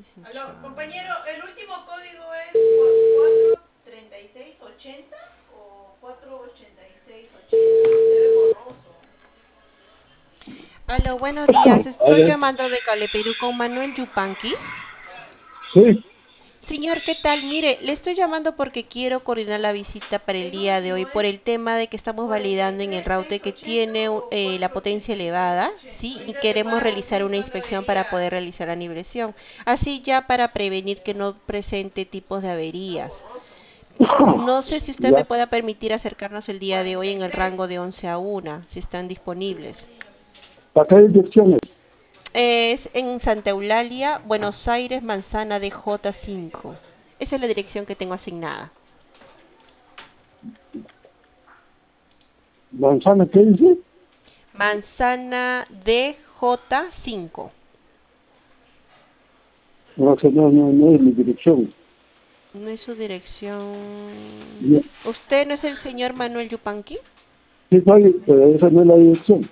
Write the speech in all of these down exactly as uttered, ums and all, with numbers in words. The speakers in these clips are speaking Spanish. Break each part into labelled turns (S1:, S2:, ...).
S1: Aló, compañero, ¿el último código es cuatro treinta y seis ochenta o cuatro ochenta y seis ochenta? Se ve borroso.
S2: Aló, buenos días. Estoy
S3: Oye,
S2: llamando de Cale Perú con Manuel Yupanqui.
S3: sí,
S2: Señor, ¿qué tal? Mire, le estoy llamando porque quiero coordinar la visita para el
S1: ¿El
S2: día de hoy
S1: último
S2: por
S1: es
S2: el tema de que estamos
S1: cuarenta y
S2: validando en el
S1: tres
S2: router que
S1: seiscientos ochenta
S2: tiene
S1: o
S2: eh, la
S1: cuatro
S2: potencia
S1: ochenta y seis
S2: elevada,
S1: ochenta?
S2: ¿sí? Y
S1: Ahorita te
S2: queremos
S1: pago,
S2: realizar una
S1: señor, cuando
S2: inspección para
S1: debería.
S2: poder realizar la nivelesión. Así ya para prevenir que no presente tipos de
S1: Está
S2: averías.
S1: borroso.
S2: No sé si usted me
S3: ya.
S2: pueda permitir acercarnos el día de hoy en el rango
S1: cuarenta y tres.
S2: de once a una, si están disponibles.
S3: ¿Para qué direcciones?
S2: Es en Santa Eulalia, Buenos Aires, Manzana D J cinco. Esa es la dirección que tengo asignada.
S3: ¿Manzana qué dice?
S2: Manzana D J cinco.
S3: No, que no, no, no es mi dirección.
S2: No es su dirección.
S3: Ya.
S2: ¿Usted no es el señor Manuel Yupanqui?
S3: Sí, soy, pero esa no es la dirección.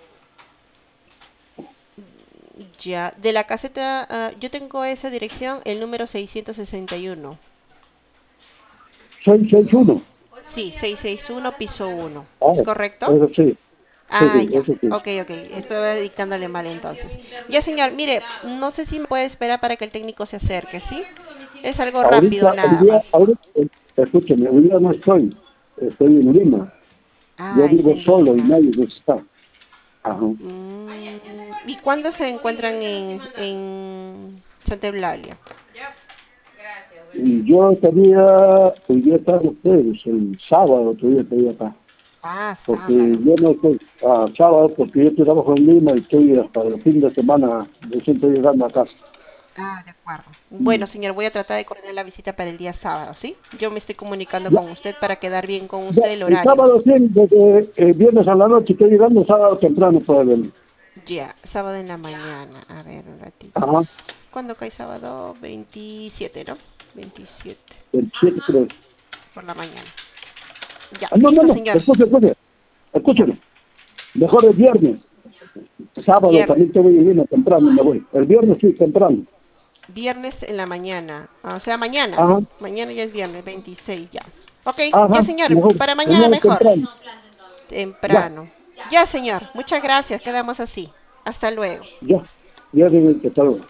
S2: Ya. De la caseta, ah, yo tengo esa dirección, el número seiscientos sesenta y uno.
S3: seiscientos sesenta y uno.
S1: Hola,
S2: Sí,
S1: María, buenos días.
S2: seiscientos sesenta y uno,
S1: Habla
S2: piso
S1: Sandra.
S2: uno.
S3: Ah,
S2: ¿Es correcto?
S3: eso sí. Sí,
S2: Ah,
S3: sí,
S2: ya.
S3: eso sí.
S2: Ok, ok. Estoy dictándole mal entonces. Ya,
S1: Internet
S2: señor, mire,
S1: recomendado.
S2: no sé si me puede esperar para que el técnico se acerque,
S1: Bueno,
S2: ¿sí?
S1: es su domicilio
S2: Es
S1: por
S2: algo
S1: internet.
S2: rápido
S3: Ahorita, hoy
S2: nada
S3: día,
S2: más.
S3: ahorita, eh, escúchame, hoy día no estoy. Estoy en Lima. Yo
S2: Ah, está
S3: vivo
S2: en
S3: solo y
S2: Lima.
S3: nadie está. Ajá.
S2: Mm, ¿y
S1: ¿Cuál
S2: cuándo
S1: sería
S2: se
S1: el código?
S2: encuentran
S1: Ahorita lo estoy
S2: en,
S1: mandando.
S2: en Santa Eulalia?
S1: Ya. Gracias, buen día.
S3: Y yo tenía, hoy día están ustedes, el sábado todavía estoy acá.
S2: Ah,
S3: Porque
S2: sábado.
S3: yo no estoy a sábado, porque yo trabajo en Lima y estoy hasta el fin de semana, recién estoy llegando a casa.
S2: Ah, de acuerdo. Bueno,
S3: Mm.
S2: señor, voy a tratar de coordinar la visita para el día sábado, ¿sí? Yo me estoy comunicando
S3: Ya,
S2: con usted para quedar bien con
S3: ya,
S2: usted el
S3: el
S2: horario.
S3: sábado sí, desde el viernes a la noche estoy llegando, sábado temprano puede venir.
S2: Ya, sábado en la mañana. A ver, un ratito.
S3: Ajá,
S2: ¿Cuándo cae sábado? Veintisiete, ¿no? Veintisiete
S3: el siete creo.
S2: por la mañana. Ya,
S3: Ah, no, no,
S2: listo,
S3: no,
S2: señor.
S3: escuche, escuche,
S2: Dígame.
S3: escúcheme. Mejor el viernes. Sábado
S2: Vier-
S3: también tengo que venir temprano, me voy. El viernes sí, temprano.
S2: viernes en la mañana. O sea, mañana.
S3: Ajá,
S2: Mañana ya es viernes, veintiséis ya. Ok, ya,
S3: ajá,
S2: señor.
S3: mejor,
S2: Para mañana
S3: mañana
S2: mejor.
S3: temprano. Ya,
S2: Temprano. Ya, señor. Muchas gracias. Quedamos así. Hasta luego.
S3: ya, ya, que tal.